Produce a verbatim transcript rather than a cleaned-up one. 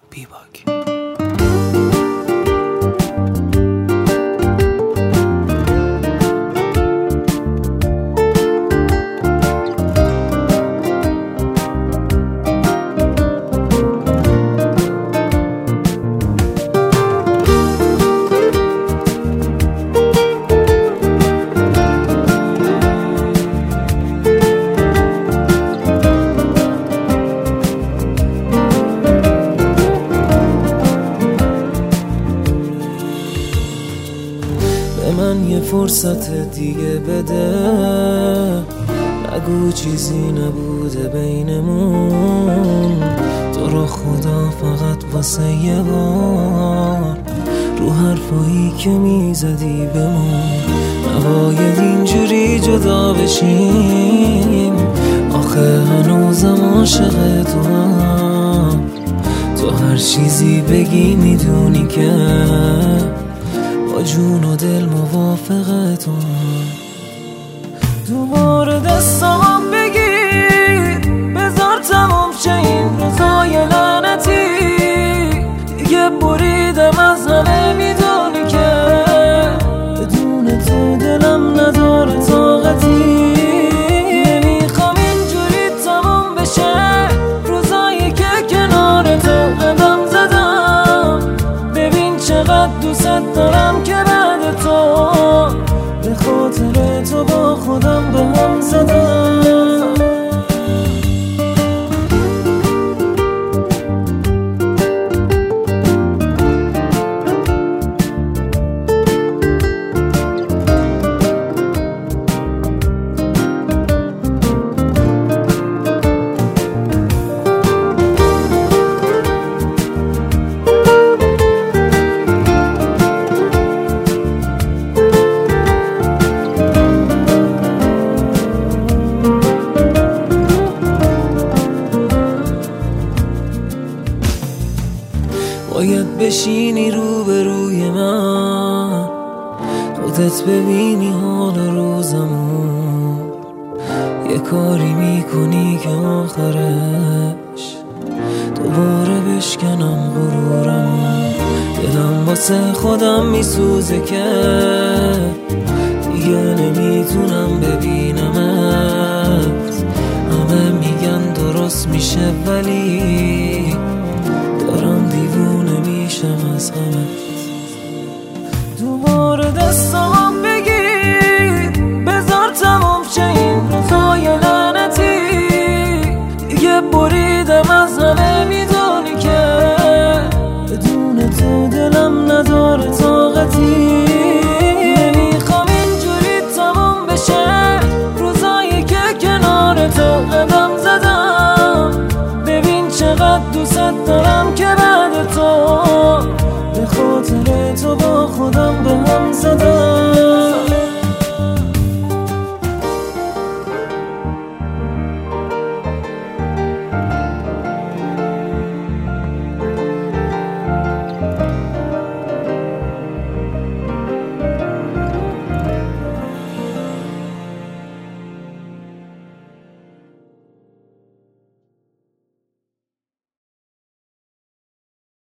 بی باک. به من یه فرصت دیگه بده، نگو چیزی نبوده بینمون. تو رو خدا فقط واسه یه بار رو حرفایی که میزدی بمون. نباید اینجوری جدا بشیم، آخه هنوزم عاشق تو هم. تو هر چیزی بگی میدونی که با جون و دل موافق تو هم. دوباره دستام بگیر، بذار تموم شه این روزای لعنتی. دیگه بریدم از همه، میدونی که بدون تو دلم نداره طاقتی. نمیخوام اینجوری تموم بشه روزایی که کنار تو قدم زدم. ببین چقدر دوست دارم که بعد تو به خاطر تو با خودم به هم زدم. باید بشینی روبروی من، خودت ببینی حال روزمو. یه کاری میکنی که آخرش دوباره بشکنم غرورمو. دلم واسه خودم میسوزه که دیگه نمیتونم ببینمت. همه میگن درست میشه ولی